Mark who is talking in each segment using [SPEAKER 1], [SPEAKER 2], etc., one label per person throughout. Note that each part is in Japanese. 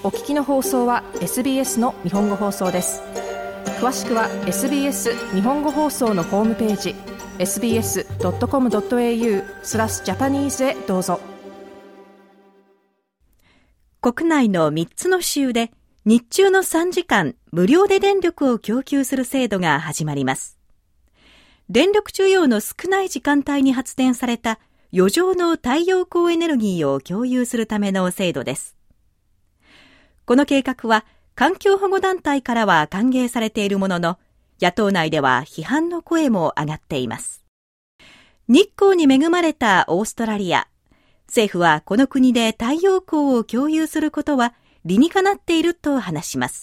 [SPEAKER 1] お聞きの放送は SBS の日本語放送です。詳しくは SBS 日本語放送のホームページ sbs.com.au/Japanese へどうぞ。
[SPEAKER 2] 国内の3つの州で日中の3時間無料で電力を供給する制度が始まります。電力需要の少ない時間帯に発電された余剰の太陽光エネルギーを共有するための制度です。この計画は環境保護団体からは歓迎されているものの、野党内では批判の声も上がっています。日光に恵まれたオーストラリア。政府はこの国で太陽光を共有することは理にかなっていると話します。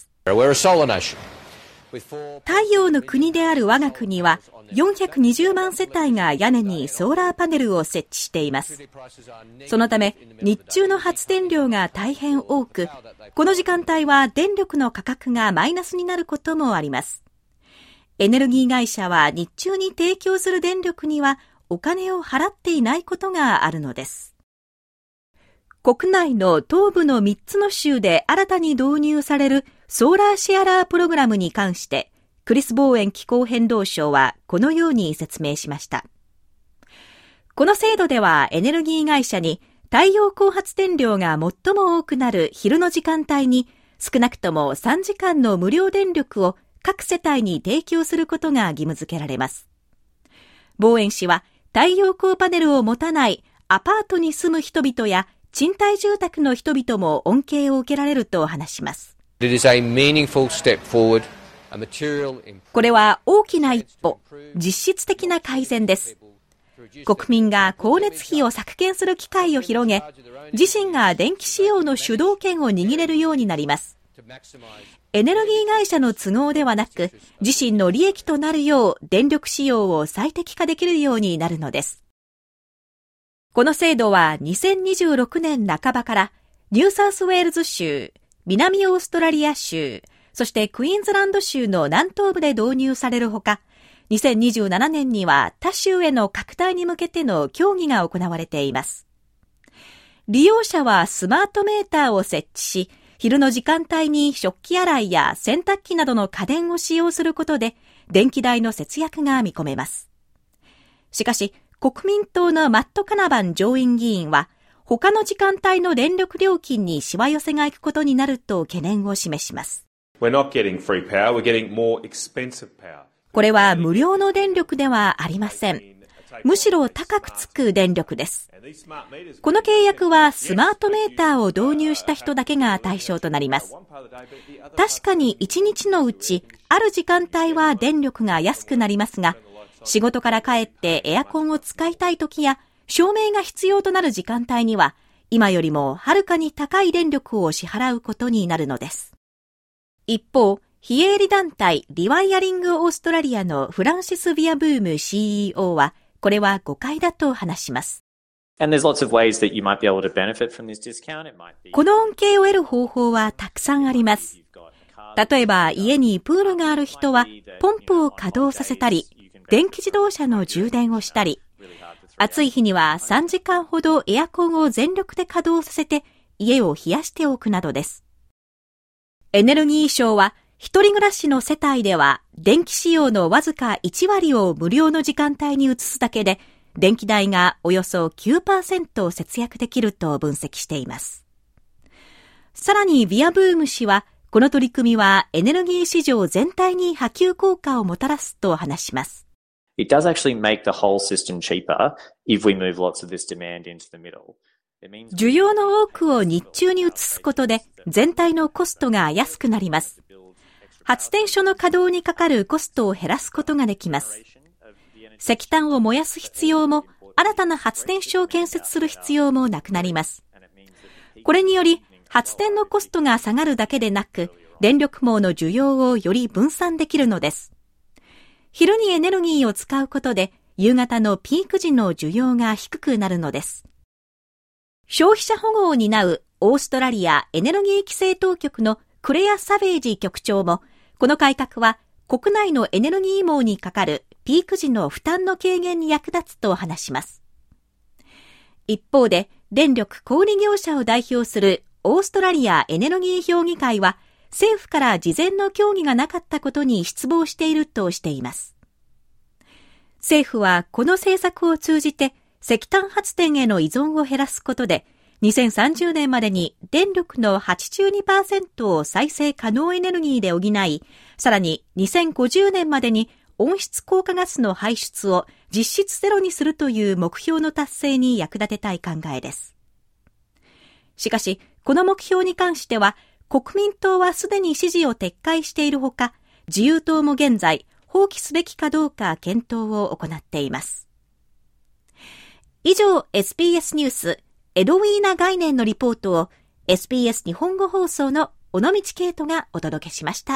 [SPEAKER 2] 太陽の国である我が国は420万世帯が屋根にソーラーパネルを設置しています。そのため日中の発電量が大変多く、この時間帯は電力の価格がマイナスになることもあります。エネルギー会社は日中に提供する電力にはお金を払っていないことがあるのです。国内の東部の3つの州で新たに導入されるソーラーシェアラープログラムに関して、クリス・ボーエン気候変動相はこのように説明しました。この制度ではエネルギー会社に太陽光発電量が最も多くなる昼の時間帯に少なくとも3時間の無料電力を各世帯に提供することが義務付けられます。ボーエン氏は太陽光パネルを持たないアパートに住む人々や賃貸住宅の人々も恩恵を受けられると話します。これは大きな一歩、実質的な改善です。国民が光熱費を削減する機会を広げ、自身が電気使用の主導権を握れるようになります。エネルギー会社の都合ではなく、自身の利益となるよう電力使用を最適化できるようになるのです。この制度は2026年半ばからニューサウスウェールズ州、南オーストラリア州、そしてクイーンズランド州の南東部で導入されるほか、2027年には他州への拡大に向けての協議が行われています。利用者はスマートメーターを設置し、昼の時間帯に食器洗いや洗濯機などの家電を使用することで電気代の節約が見込めます。しかし、国民党のマット・カナバン上院議員は、他の時間帯の電力料金にしわ寄せが行くことになると懸念を示します。これは無料の電力ではありません。むしろ高くつく電力です。この契約はスマートメーターを導入した人だけが対象となります。確かに1日のうちある時間帯は電力が安くなりますが、仕事から帰ってエアコンを使いたい時や照明が必要となる時間帯には今よりもはるかに高い電力を支払うことになるのです。一方、非営利団体リワイヤリングオーストラリアのフランシス・ビアブーム CEO はこれは誤解だと話します。この恩恵を得る方法はたくさんあります。例えば家にプールがある人はポンプを稼働させたり、電気自動車の充電をしたり、暑い日には3時間ほどエアコンを全力で稼働させて家を冷やしておくなどです。エネルギー省は一人暮らしの世帯では電気使用のわずか1割を無料の時間帯に移すだけで電気代がおよそ 9% 節約できると分析しています。さらにビアブーム氏はこの取り組みはエネルギー市場全体に波及効果をもたらすと話します。
[SPEAKER 3] It does actually make the whole system cheaper if we move lots of this demand into the middle.
[SPEAKER 2] 需要の多くを日中に移すことで全体のコストが安くなります。発電所の稼働にかかるコストを減らすことができます。石炭を燃やす必要も新たな発電所を建設する必要もなくなります。これにより発電のコストが下がるだけでなく電力網の需要をより分散できるのです。昼にエネルギーを使うことで夕方のピーク時の需要が低くなるのです。消費者保護を担うオーストラリアエネルギー規制当局のクレア・サベージ局長も、この改革は国内のエネルギー網にかかるピーク時の負担の軽減に役立つと話します。一方で、電力小売業者を代表するオーストラリアエネルギー評議会は政府から事前の協議がなかったことに失望しているとしています。政府はこの政策を通じて石炭発電への依存を減らすことで2030年までに電力の 82% を再生可能エネルギーで補い、さらに2050年までに温室効果ガスの排出を実質ゼロにするという目標の達成に役立てたい考えです。しかし、この目標に関しては、国民党はすでに支持を撤回しているほか、自由党も現在、放棄すべきかどうか検討を行っています。以上、SBS ニュース、エドウィーナ概念のリポートを SBS 日本語放送の尾道圭人がお届けしました。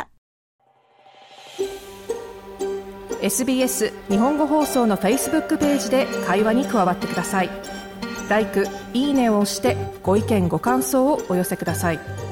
[SPEAKER 1] SBS 日本語放送の Facebook ページで会話に加わってください。LIKE、いいねを押してご意見ご感想をお寄せください。